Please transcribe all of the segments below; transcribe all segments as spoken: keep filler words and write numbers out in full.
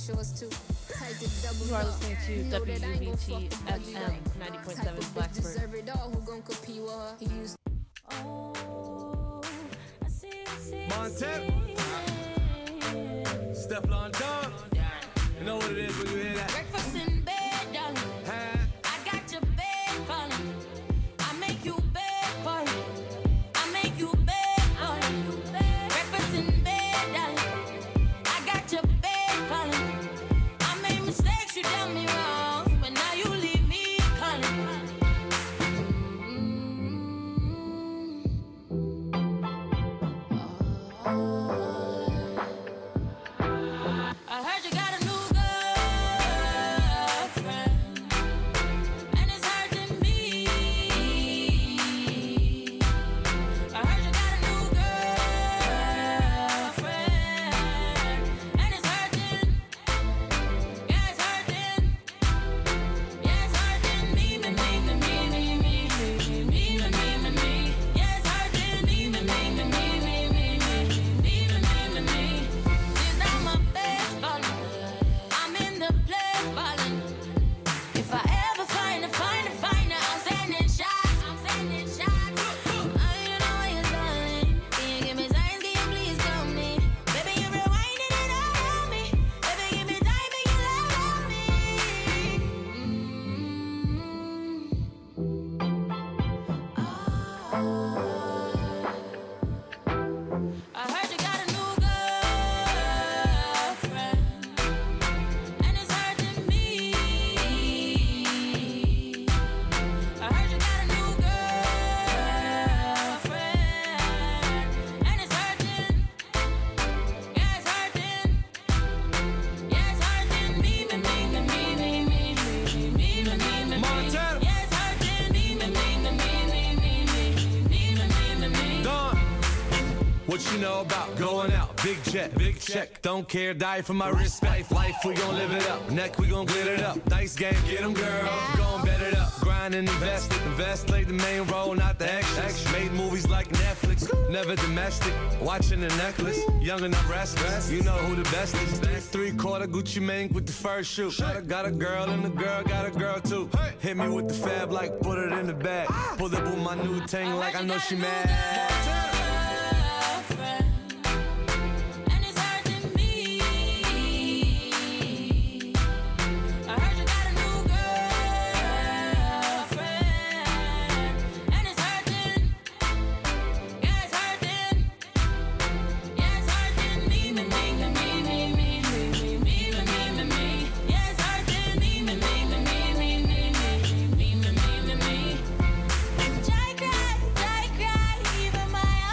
You are listening to W U B T F M ninety point seven Blacksburg. Montana, Stefflon Don. You know what it is when you hear that? Breakfast in bed, darling. Huh? I got your bed falling. I make you bed falling. I make you bed falling. Breakfast in bed, darling. I got your bed falling. I made mistakes, you done me wrong, but now you leave me calling. I heard you got a new girlfriend, and it's hurting me. I heard you got a new girlfriend, and it's hurting. Yeah, it's hurting. Yeah, it's hurting me, me, me, me, me, me, me, me, me, me, me, me. Yeah, it's hurting me, me, me, me, me, me, me, me, me, me, me. Since now my bed's falling, I'm in the place falling. If I ever find a, find a, find a, I'm sending shots, I'm sending shots. Oh, you know you're darling. Can you give me signs? Can you please come me? Baby, you're rewinding it all on me. Baby, give me time, make you love on me. I heard you got a new girlfriend, and it's hurting me. I heard you got a new girlfriend, and it's hurting. Yeah, it's hurting. Yeah, it's hurting me, me, me, me, me, me, me, me, me, me, me, me. Montana. Yeah, it's hurting me, me, me, me, me, me, me, me, me, me, me. Don. What you know about going out? Big jet, big check. Don't care, die for my respect. Life, we gon' live it up. Neck, we gon' glitter it up. Dice game, get 'em, girl. Gon' bet it up. Grind and invest it. Invest, play the main role, not the extras. Made movies like Netflix. Never domestic. Watching the necklace. Young and I'm restless. You know who the best is. Three quarter Gucci Mane with the first shoe. Got a, got a girl and the girl got a girl too. Hit me with the fab like put it in the bag. Pull up with my new ting like I know she mad. And it's hurting me. I heard you got a new girlfriend, and it's hurting. Yeah, it's hurting. Yeah, it's hurting me, me, me, me, me, me, me, me, me, me, me, me. Yeah, it's hurting me, me, me, me, me, me, me, me, me, me, me, me. I cry, I cry, even my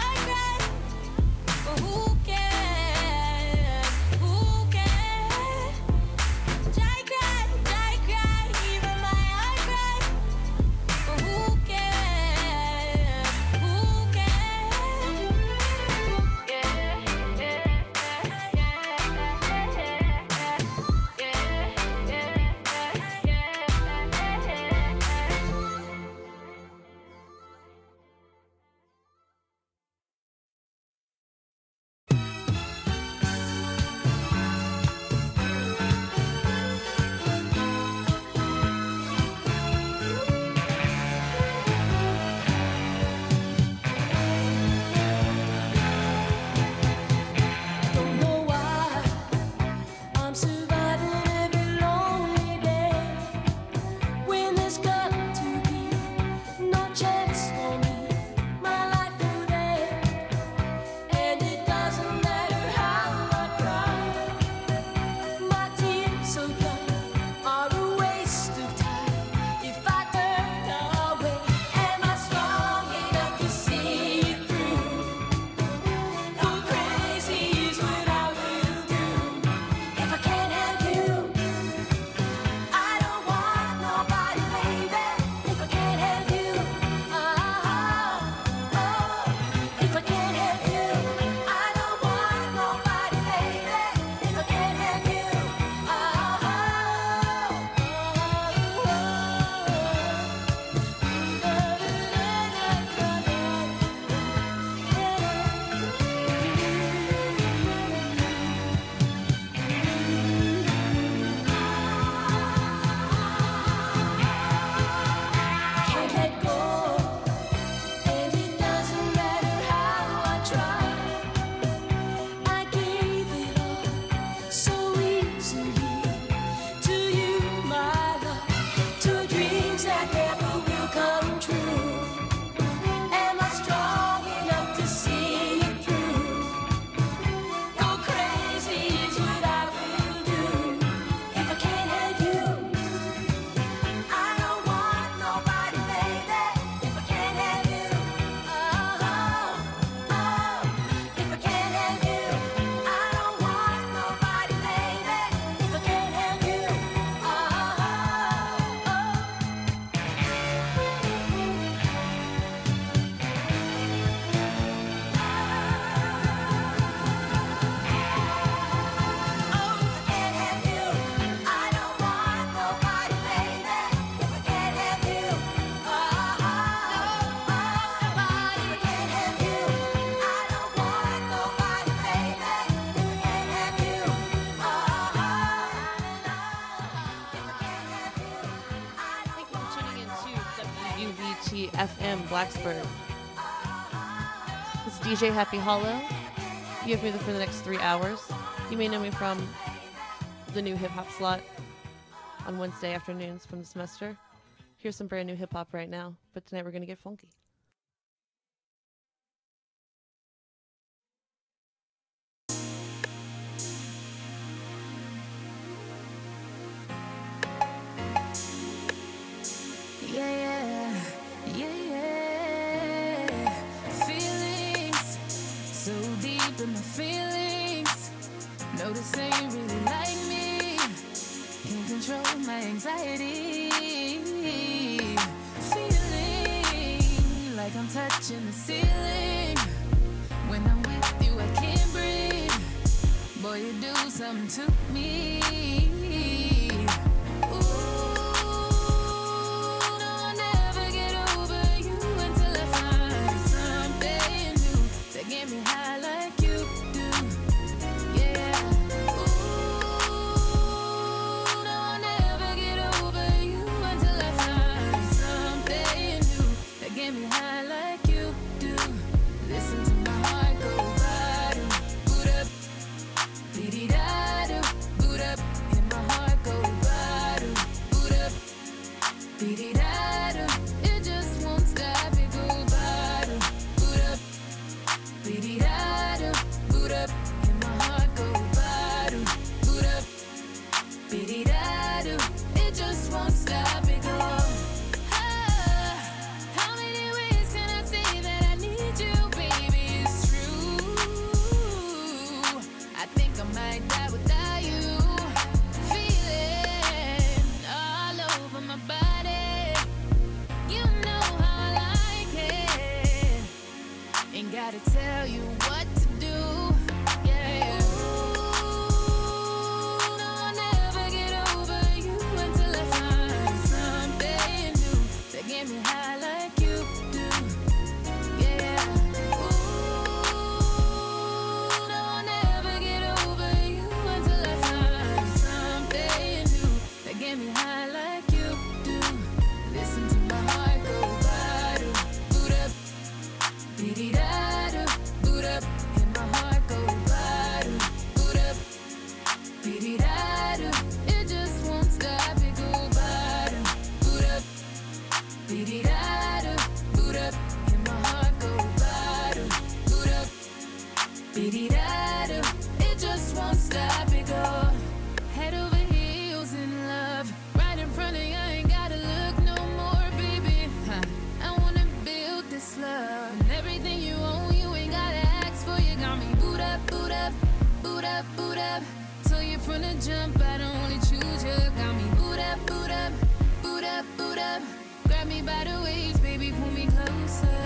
B T F M Blacksburg. It's D J Happy Hollow. You have me for the next three hours. You may know me from the new hip hop slot on Wednesday afternoons from the semester. Here's some brand new hip hop right now, but tonight we're gonna get funky. Yeah, yeah, yeah, yeah. Feelings so deep in my feelings. Notice they ain't really like me. Can't control my anxiety. Feeling like I'm touching the ceiling. When I'm with you, I can't breathe. Boy, you do something to me. Get me high like you do, yeah. Ooh, no, I'll never get over you until I find something new that get me high like you do. Listen to my heart go bottom, boot up, beat da do, boot up, and my heart go bottom, boot up, beat da do. It just won't stop, it go bottom, boot up. Beady-da-do, boot up, and my heart go bottom, boot up, beady-da-do, it just won't stop, it go. Ah, how many ways can I say that I need you, baby, it's true. I think I might die without you. Feeling all over my body. You know how I like it. Ain't gotta tell you what to do, yeah. Ooh, no, I'll never get over you until I find something new that get me high like you do, yeah. Ooh, no, I'll never get over you until I find something new that get me high like you do. Listen to my heart go bottom, boot up, beady-da-do, boot up, and my heart go bottom, boot up, beady-da-do. It just won't stop, it go bottom, boot up, beady-da-do, boot up, and my heart go bottom, boot up, beady-da-do. It just won't stop, it go. Head over heels in love, right in front of you, I ain't gotta look no more, baby. Huh. I wanna build this love, and everything you own, you ain't gotta ask for. You got me boot up, boot up, boot up, boot up. So you from the jump, I don't only choose you. Got me boot up, boot up, boot up, boot up. Grab me by the waist, baby, pull me closer.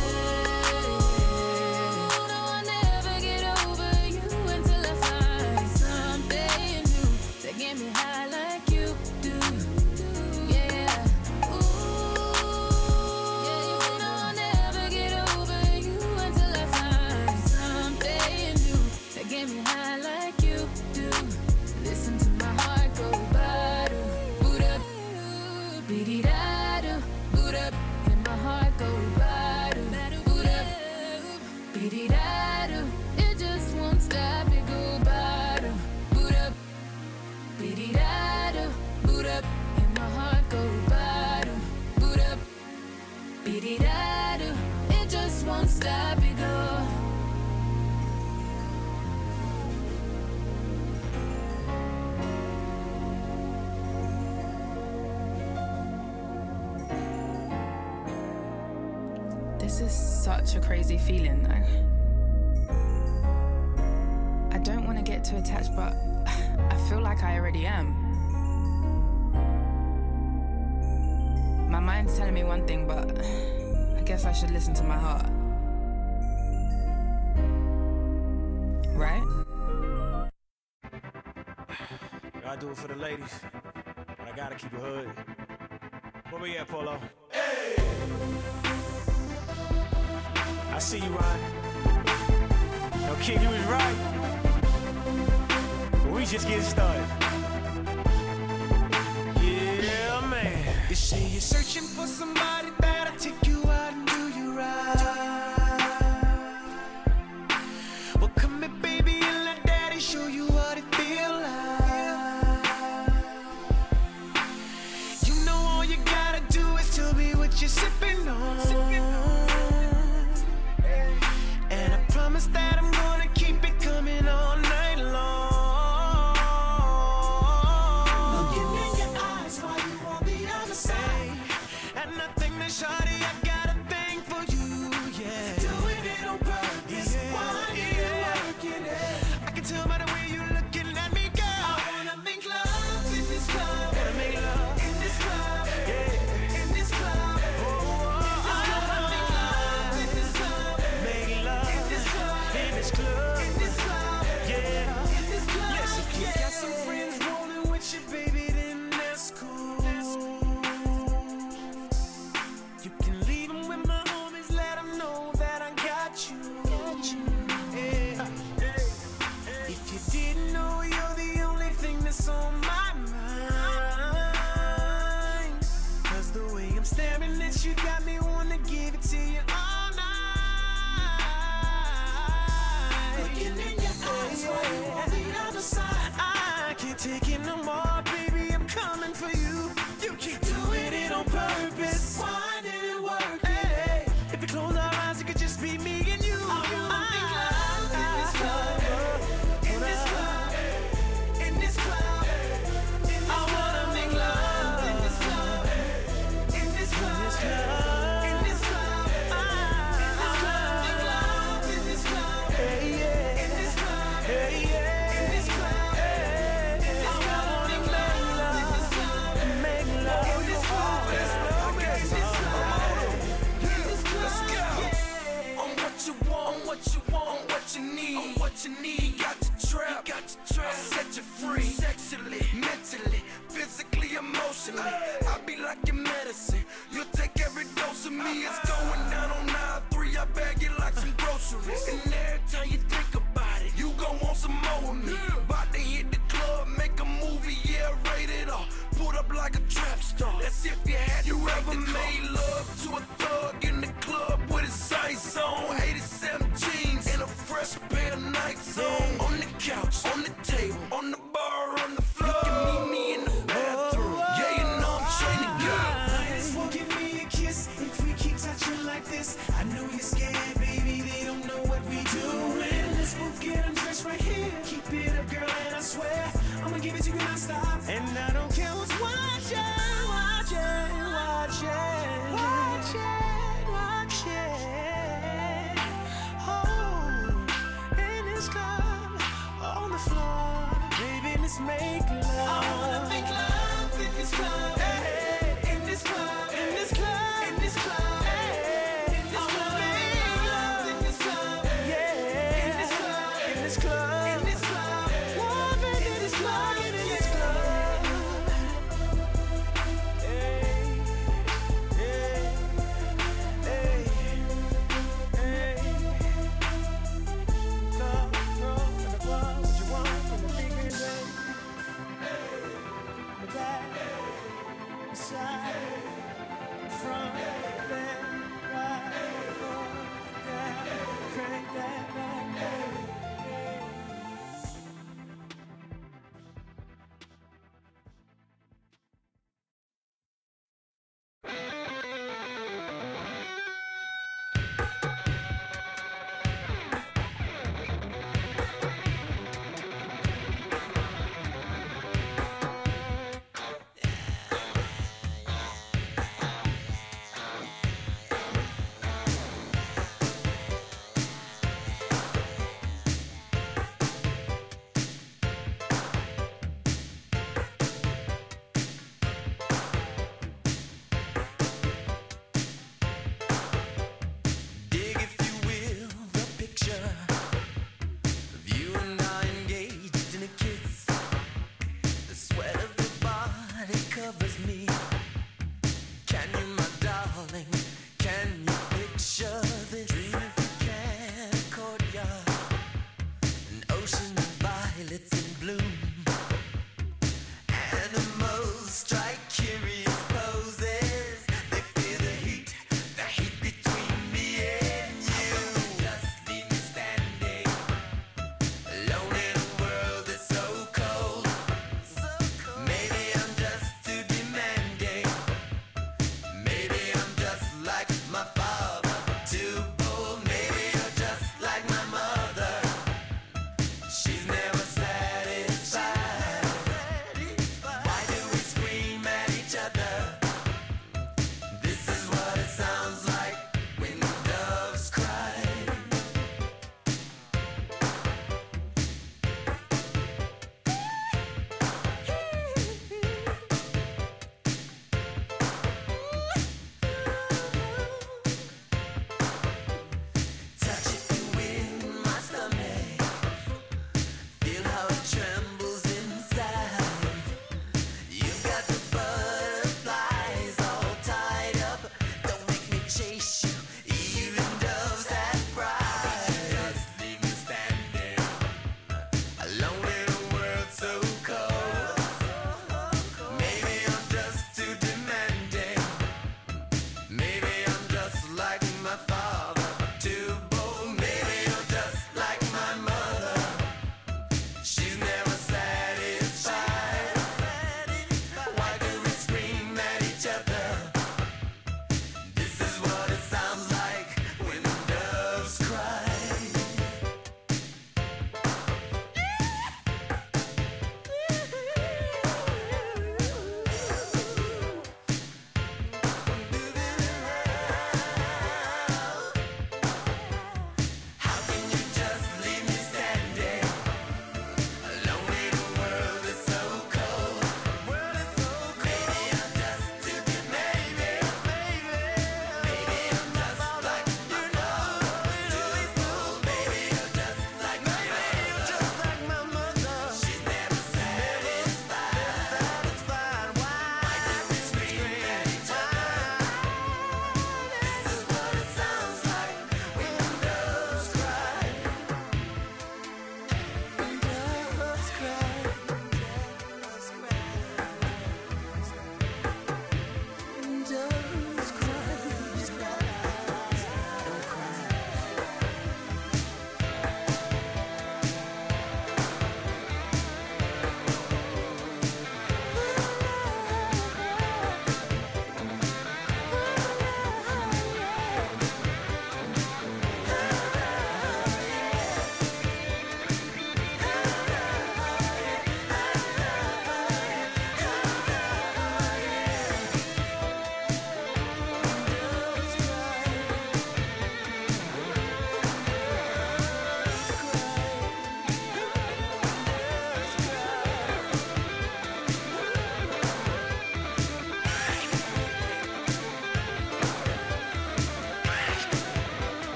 Ooh, no, I'll never get over you until I find something new that get me high like you do, yeah. Ooh, no, I'll never get over you until I find something new that get me high like you do. Listen to my heart go bottom, boot up, beady-da-do, boot up, and my heart go bottom, boot up, beady-da-do. It just won't stop, it go bottom, boot up, beady-da-do, boot up, and my heart go bottom, boot up, beady-da-do. It just won't stop, it go. This is such a crazy feeling. I, I don't want to get too attached, but I feel like I already am. My mind's telling me one thing, but I guess I should listen to my heart. Right? Gotta do it for the ladies, but I gotta keep it hood. Where we at, Polo? I see you, Ron. Yo, kid, you was right. But we just getting started. Yeah, man. You say you're searching for somebody that'll you're sipping on. And I promise that I'm gonna keep it coming all night long. Looking in your eyes while you on the other side. And I think that shawty, I got a thing for you, yeah. Doing it on purpose, why you working it? I can tell by the way you looking at me, girl. I wanna make love in this club. Wanna make love in this club, yeah. In this club, oh, oh, I wanna make love in this club. Make love in this club, in this club, in this club, yeah. In this club, yes, if you got some friends rolling with you, baby, then that's cool. You can leave them with my homies, let them know that I got you. Yeah. If you didn't know, you're the only thing that's on my mind. Cause the way I'm staring at you got me wanna give it to you all night. Looking in your eyes while you on the other side. I can't take it no more, baby, I'm coming for you. You keep doing it on purpose. Why did it work? Hey, if we close our eyes, it could just be me and you. I wanna make love in this club, in this club, in this club. I wanna make love in this club, in this club, in this club. I wanna make love in this club, hey yeah, in this club, hey yeah, in this club. I wanna make love in this club, make love in this club, in this club, in this club. Let's go. On what you want, on what you want, on what you need, on what you need. Got your trap, got your trap. I'll set you free, sexually, mentally, physically, emotionally. I'll be like your medicine. You'll take every dose of me. It's going down on nine three. I bag it like some groceries. And every time you think about it, you gon' want some more of me. About to hit the club, make a movie, yeah, rated R. Put up like a trap star. That's if you had you ever made love to a thug in the club with his sights on. eighty-seven jeans and a fresh pair of Nikes on. On the couch, on the table, on the bar, on the floor. You can meet me in the bathroom. Yeah, you know I'm trained to go. Just won't give me a kiss if we keep touching like this. I know you're scared, baby. They don't know what we doing. Let's both get undressed right here. Keep it up, girl, and I swear I'ma give it to you non-stop. And I don't care what's watching, watching, watching, watching, watching. Oh, in this club, on the floor, baby, let's make love. I wanna make love in this club, hey, in this club, in this club, in this club, hey, in this club. I wanna make love in this club, yeah, in this club, in this club, in this club. Love in this club, in this club. Hey, hey, hey, hey. Club, club, in the club, what you want from the big day?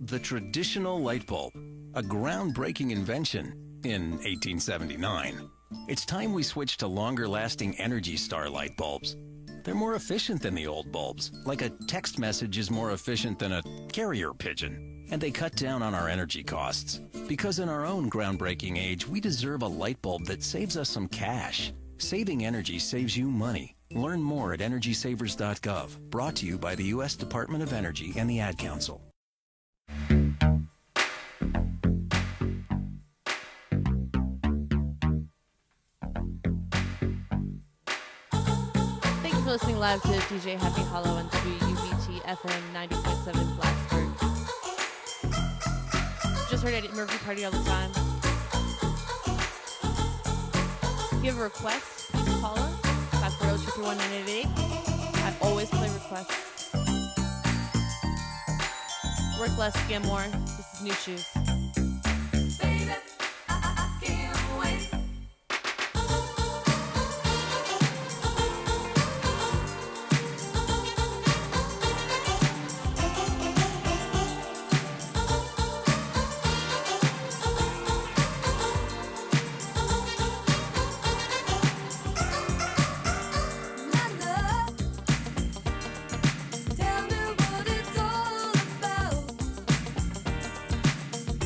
the traditional light bulb, a groundbreaking invention in eighteen seventy-nine. It's time we switch to longer-lasting Energy Star light bulbs. They're more efficient than the old bulbs, like a text message is more efficient than a carrier pigeon. And they cut down on our energy costs. Because in our own groundbreaking age, we deserve a light bulb that saves us some cash. Saving energy saves you money. Learn more at energy savers dot gov. Brought to you by the U S Department of Energy and the Ad Council. Thank you for listening live to D J Happy Hollow on W U B T F M ninety point seven Blacksburg. Just heard Eddie Murphy Party All the Time. If you have a request, please call us. five four zero, two three one, nine eight eight. I always play requests. Work less, scam more. This is New Shoes. Baby, I, I, I can't wait. My love, tell me what it's all about.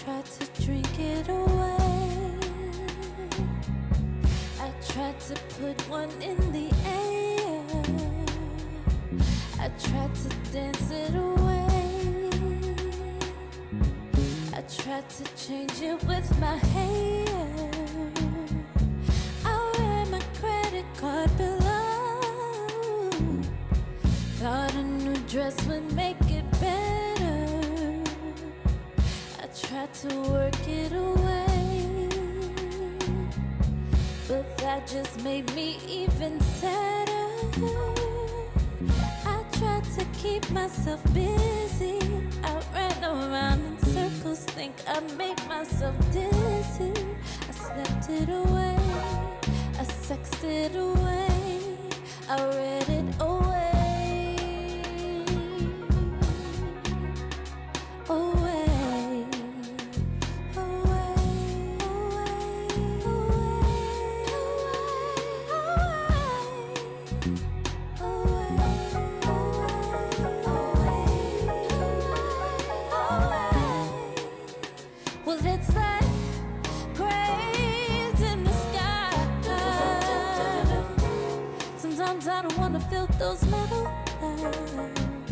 tried to drink it away. I tried to put one in the air. I tried to dance it away. I tried to change it with my hair. I wear my credit card below. Thought a new dress would make it better. I tried to work it away, but that just made me even sadder. I tried to keep myself busy. I ran around in circles, think I made myself dizzy. I slept it away, I sexed it away, I read it away. Away, away, well, it's like cranes in the sky. Sometimes I don't wanna feel those metal eyes.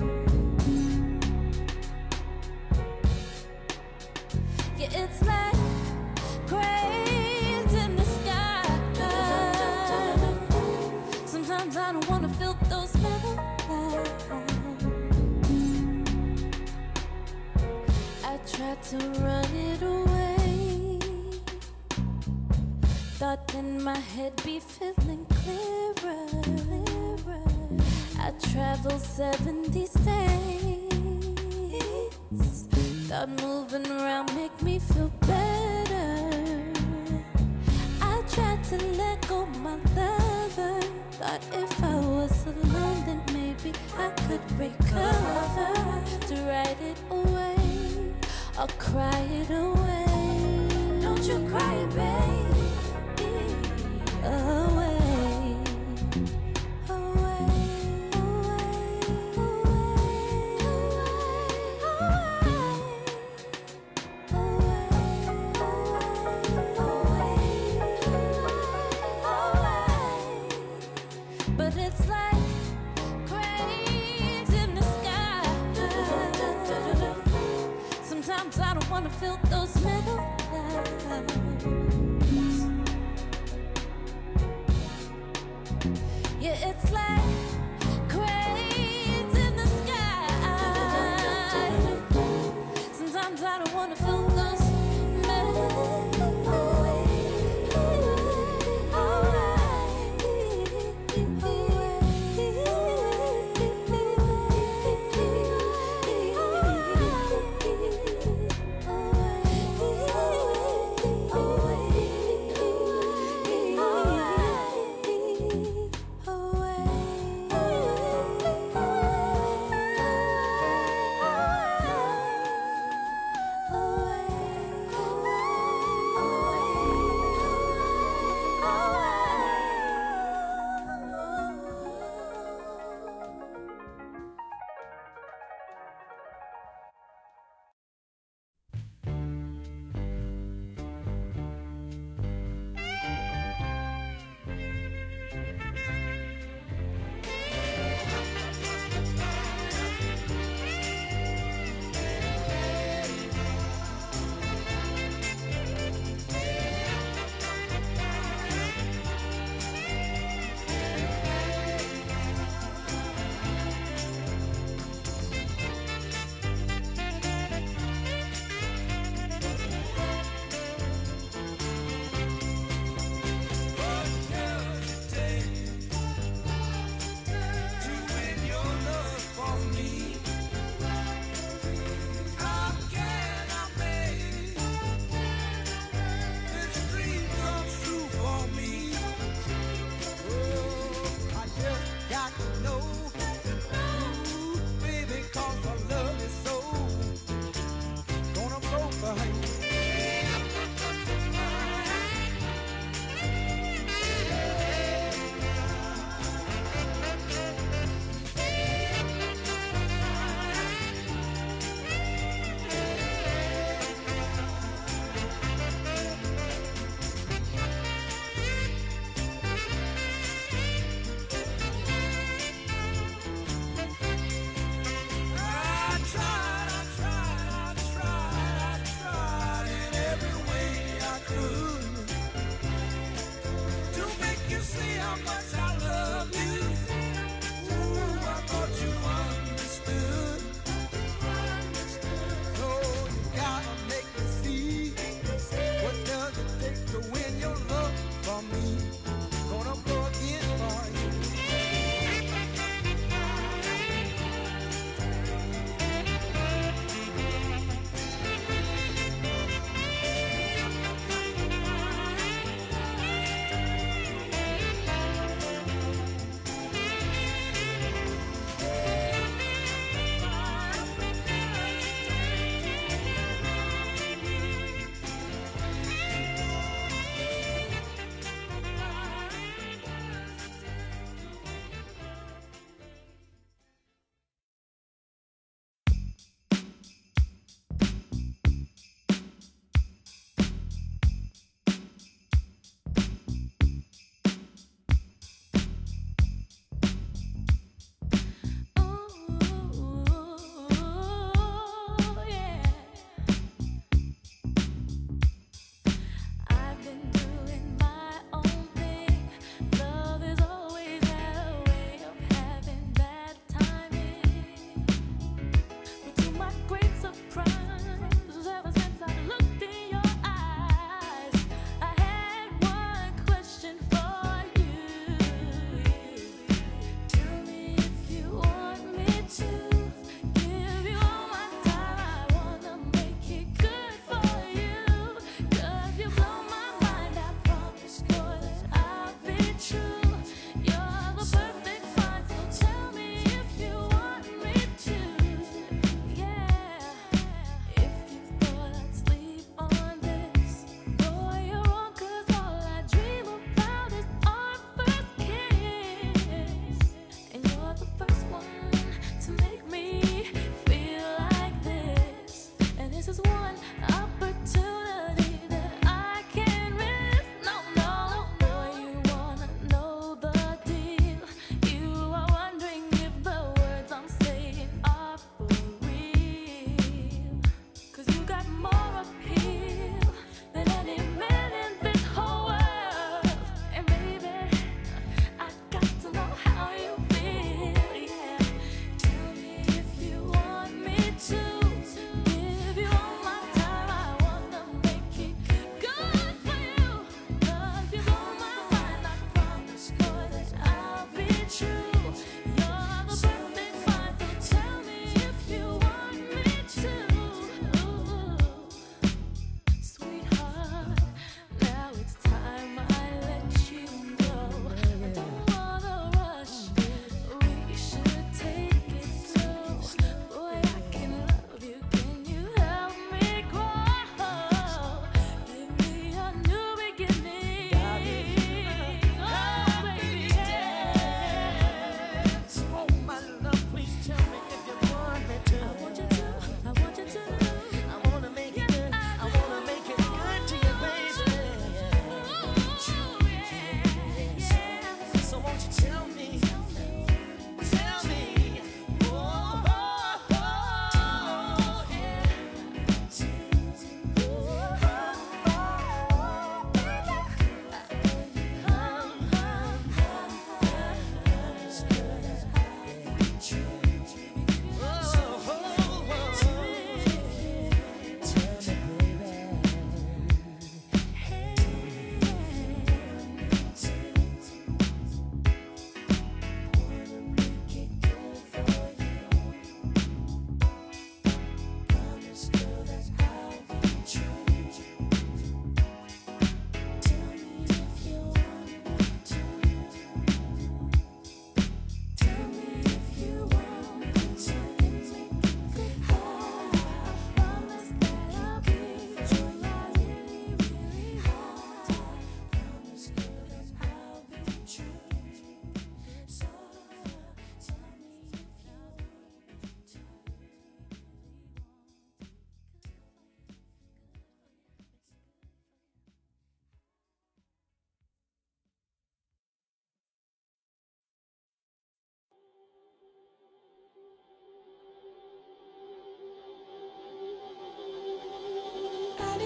Yeah, it's like cranes in the sky. Sometimes I don't wanna feel those metal eyes. I tried to run it away. Thought in my head be feeling clearer. I traveled seventy states. Thought moving around make me feel better. I tried to let go my lover. Thought if I was alone, then maybe I could recover. To write it away, I'll cry it away. Don't you cry, baby. Away. But it's like cranes in the sky. Sometimes I don't wanna feel those metal clouds. Yeah, it's like cranes in the sky. Sometimes I don't wanna feel those metal. Away.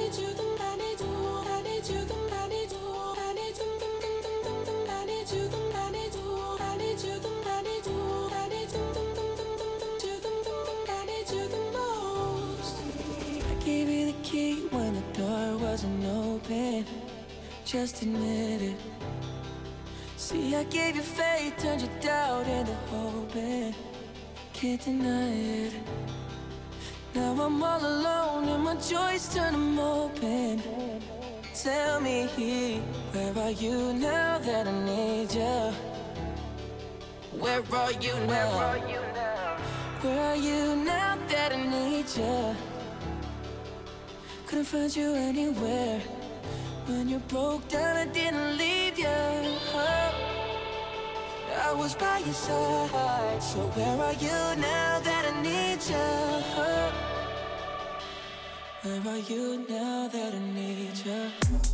need you, I need you, I need you, I need you, I need you, I need you, I need you, I need you, I need you, I need you, I need you the most. I gave you the key when the door wasn't open. Just admit it. See, I gave you faith, turned your doubt into hope, and can't deny it. Now I'm all alone and my joys turn them open. Tell me, where are you now that I need you? Where are you now? Where are you now that I need you? Couldn't find you anywhere. When you broke down, I didn't leave you. I was by your side. So where are you now that I need you? Where are you now that I need you?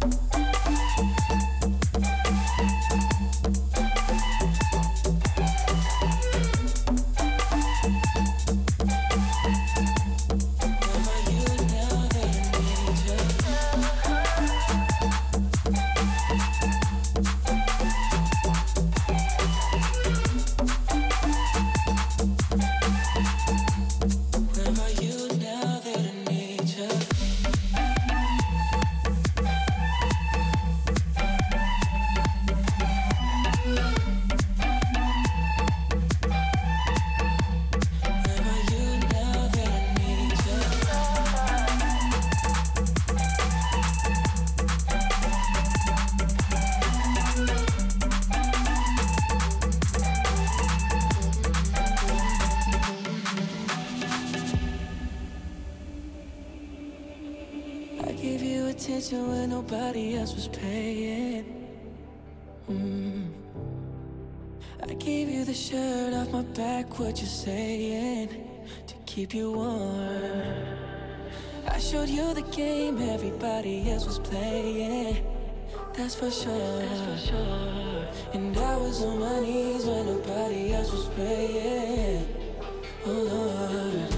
When nobody else was paying. mm. I gave you the shirt off my back, what you saying, to keep you warm. I showed you the game everybody else was playing. That's for sure, That's for sure. And I was on my knees when nobody else was praying. Oh Lord,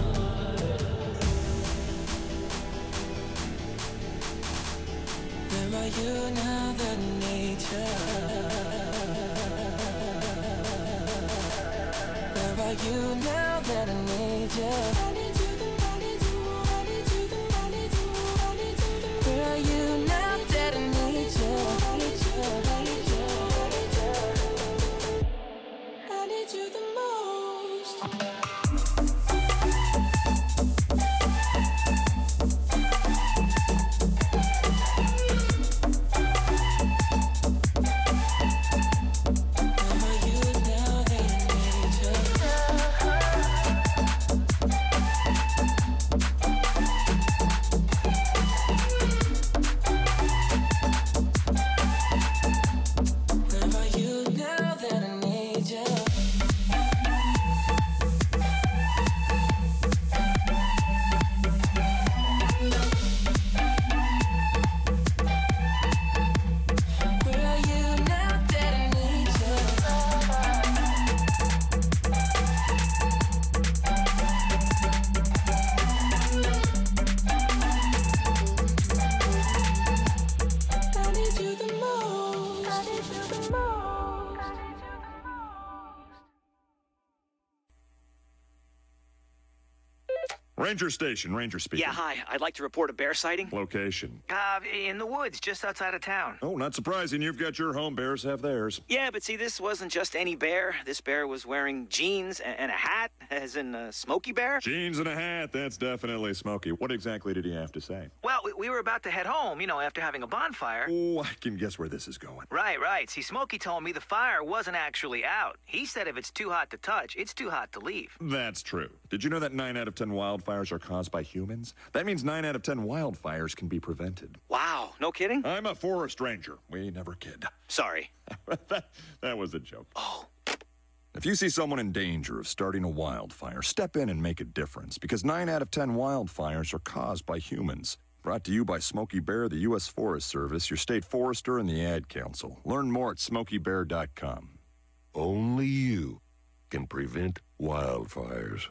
where are you now that I need you? Where are you now that I need you? I need you, I need you, I need you, I need you, I need you. Where are you now that I need you? I need you, I need you, I need you. I need you the most. Ranger Station, Ranger speaking. Yeah, hi. I'd like to report a bear sighting. Location. Uh, in the woods, just outside of town. Oh, not surprising. You've got your home. Bears have theirs. Yeah, but see, this wasn't just any bear. This bear was wearing jeans and, and a hat, as in a Smokey Bear. Jeans and a hat. That's definitely Smokey. What exactly did he have to say? Well, we, we were about to head home, you know, after having a bonfire. Oh, I can guess where this is going. Right, right. See, Smokey told me the fire wasn't actually out. He said if it's too hot to touch, it's too hot to leave. That's true. Did you know that nine out of ten wildfires are caused by humans? That means nine out of ten wildfires can be prevented. Wow, no kidding? I'm a forest ranger. We never kid. Sorry. that, that was a joke. Oh. If you see someone in danger of starting a wildfire, step in and make a difference, because nine out of ten wildfires are caused by humans. Brought to you by Smokey Bear, the U S Forest Service, your state forester, and the Ad Council. Learn more at smokey bear dot com. Only you can prevent wildfires.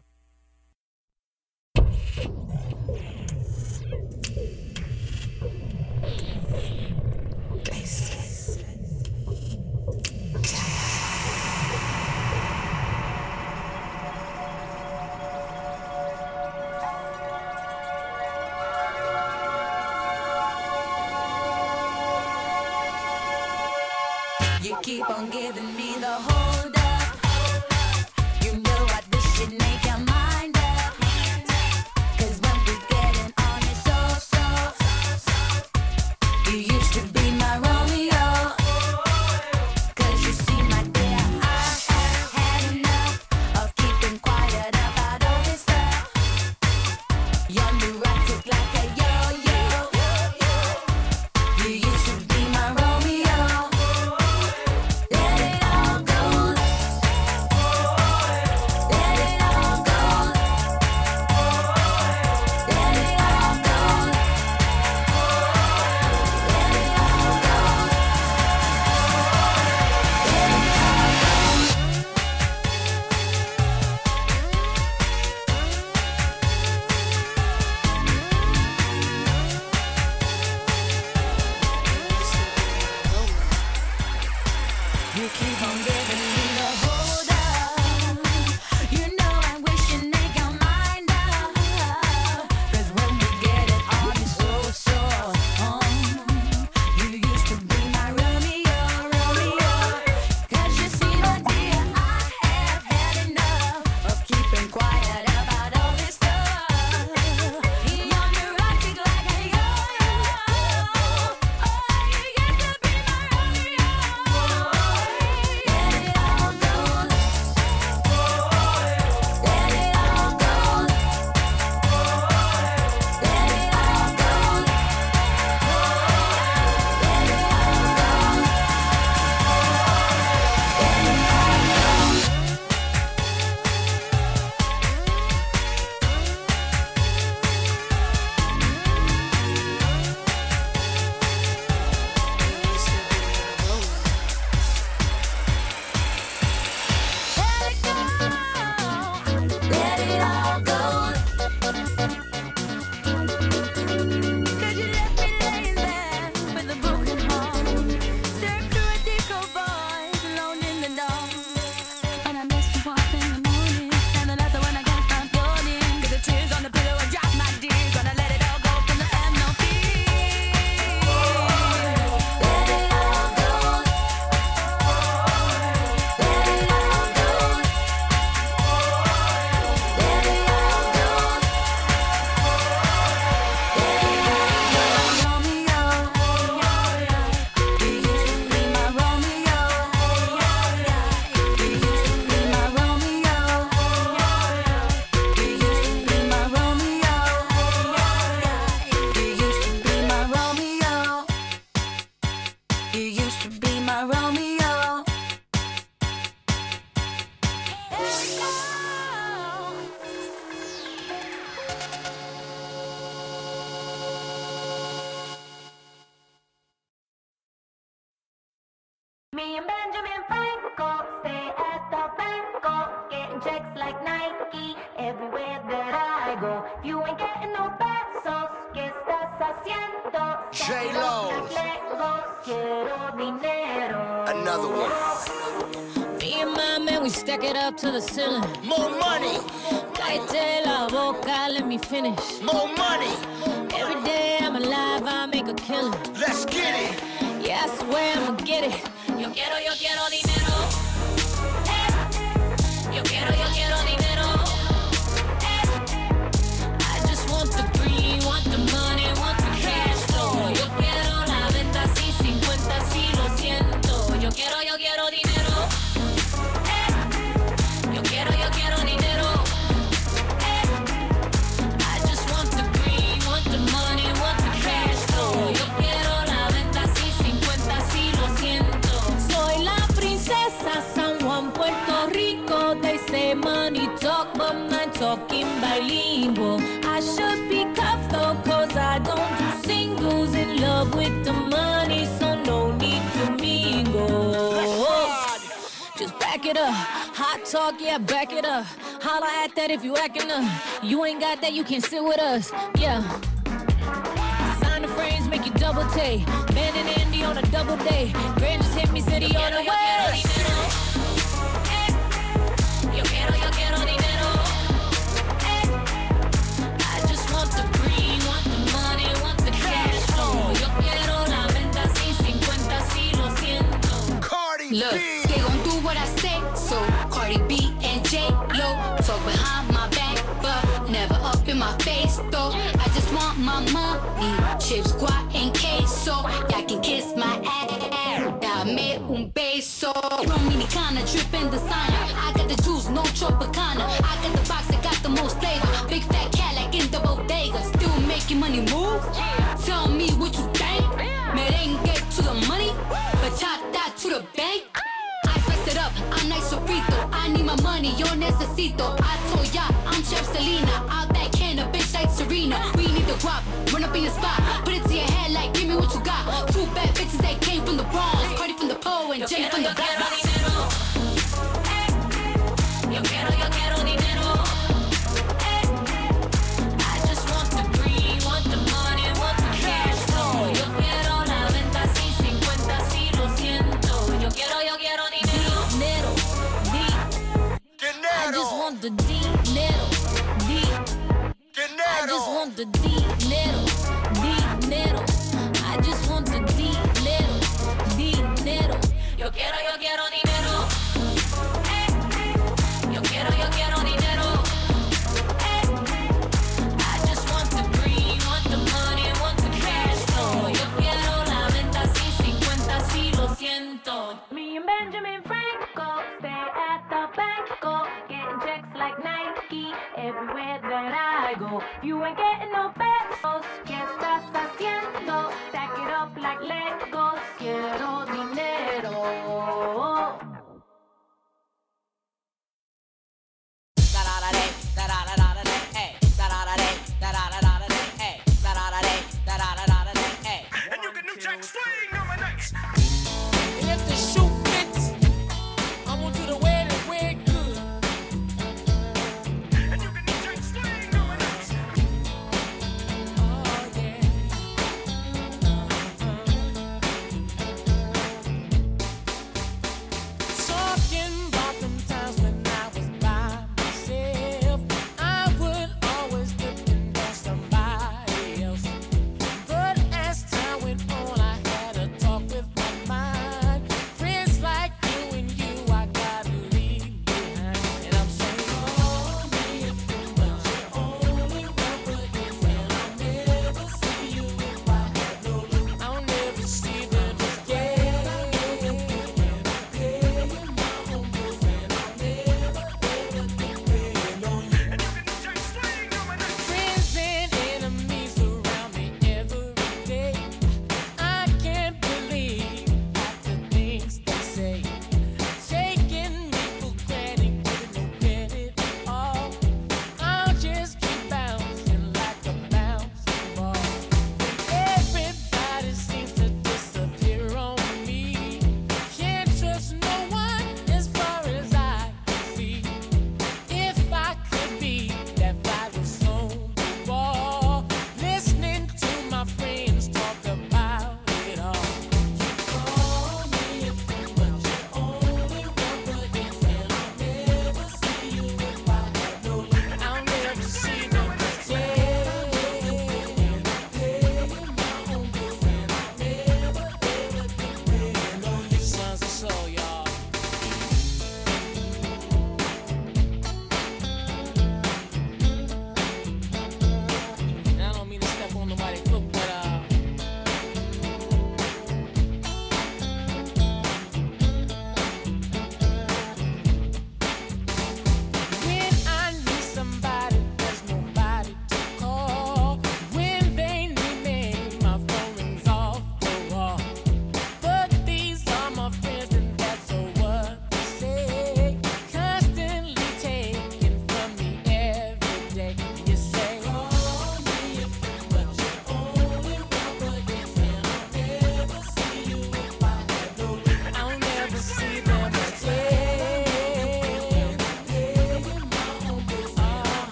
You keep on giving me the hold up. You know I this should make your mind up. Cause when we getting on it so, so, you used to be my Romeo. Cause you see my dear, I have had enough of keeping quiet about all this stuff. You're neurotic like a yo-yo. You used to be my Romeo. Let it all go. Let it all go. Let it all go. Let it all go. You keep on giving me the hold up. You know I wish you make your mind up. Cause when we get it on, it's so, so um, you used to be my Romeo, Romeo. Cause you see, my dear, I have had enough of keeping quiet about all this stuff. You're neurotic like a yo-yo. Oh, you used to be my Romeo. Let it all go. Let it all go. Let it all go. Let it Let it all go. Cause you left me laying there with a broken heart. Staring through a disco void, alone in the dark. And I miss you up in the morning. And another one I can't stop yawning. Cause the tears on the pillow I drop my tears. Gonna let it all go from the M L P. Let it all go. Let it all go. Let it all go. Romeo, you used to be my Romeo. You used to be my Romeo. You used to be my Romeo. You used to be my Romeo. You used to be my Romeo. Me and Benjamin Franco stay at the Banco, getting checks like Nike everywhere that I go. If you ain't getting no pesos, ¿qué estás haciendo? J-Lo. Quiero dinero. Another one. Me and my man, we stack it up to the ceiling. More money. Cállate la boca, let me finish. More money. Every day I'm alive, I make a killing. Let's get it. Yeah, I swear I'ma get it. Yo quiero, yo quiero dinero. Eh. Yo quiero, yo quiero dinero. Eh. I just want the green, want the money, want the cash flow. Yo quiero la venta, sí, cincuenta, sí, lo siento. Yo quiero, yo quiero dinero. Eh. Yo quiero, yo quiero dinero. Eh. I just want the green, want the money, want the cash flow. Yo quiero la venta, sí, cincuenta, sí, lo siento. Soy la princesa San Juan, Puerto Rico. They say money talk, but mine talking bilingual. I should be cuffed though, cause I don't do singles. In love with the money, so no need to mingle. Just back it up. Hot talk, yeah, back it up. Holla at that if you acting up. You ain't got that, you can't sit with us. Yeah. Design the frames, make you double take. Ben and Andy on a double day. Grand just hit me, city on the way. Yo quiero, yo quiero dinero. Eh. I just want the green, want the money, want the cash flow. Yo quiero la venta, sí, cincuenta, sí, lo siento. Cardi eso. Ya can kiss my ass. Dame un beso. Dominicana, dripping designer. I got the juice, no Tropicana. I got the box that got the most flavor. Big fat cat like in the bodega. Still making money move. Tell me what you think. Merengue to the money. Bachata to the bank. I spice it up, I'm nice sofrito. I need my money, yo necesito. I told ya, I'm Chef Selena. I'll backhand a bitch like Serena. We need the guap, run up in your spot. Put it to your head like, give me what you got. Two bad bitches that came from the Bronx. Cardi from the pole and Jenny from the block. Yo quiero, yo quiero dinero. I just want the green, want the money, want the cash flow. Yo quiero la venta sin cincuenta, si lo siento. Yo quiero, yo quiero dinero. Dinero, di. I just want the dinero, di. I just want the dinero, dinero. I just want the dinero, dinero. Yo quiero, yo quiero dinero. Yo quiero, yo quiero dinero. I just want the green, want the money, want the cash flow. Yo quiero la venta sin cincuenta, si lo siento. Me and Benjamin Franco stay at the bank, go getting checks like Nike everywhere that I go. If you ain't getting